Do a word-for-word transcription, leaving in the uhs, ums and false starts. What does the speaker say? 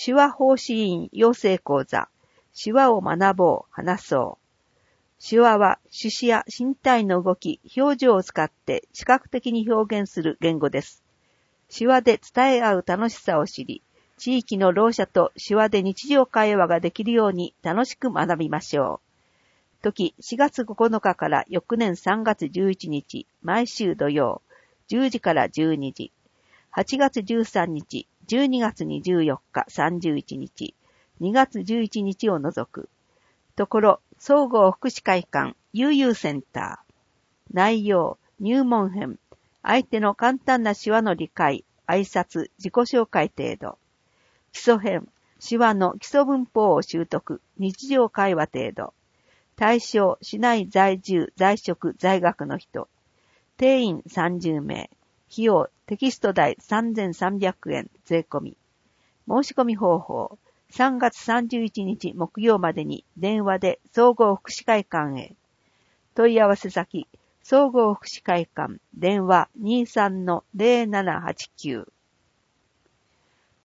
手話奉仕員養成講座。手話を学ぼう、話そう。手話は手指や身体の動き、表情を使って視覚的に表現する言語です。手話で伝え合う楽しさを知り、地域のろう者と手話で日常会話ができるように楽しく学びましょう。時しがつここのかから翌年さんがつじゅういちにち、毎週土曜、じゅうじからじゅうにじ。はちがつじゅうさんにち、じゅうにがつにじゅうよっか、さんじゅういちにち、にがつじゅういちにちを除く。ところ、総合福祉会館、悠々センター。内容、入門編。相手の簡単な手話の理解、挨拶、自己紹介程度。基礎編。手話の基礎文法を習得、日常会話程度。対象、市内在住、在職、在学の人。定員さんじゅうめい。費用、テキスト代さんぜんさんびゃくえん、税込み。申し込み方法。さんがつさんじゅういちにち木曜までに電話で総合福祉会館へ。問い合わせ先、総合福祉会館、電話 にじゅうさんのぜろななはちきゅう。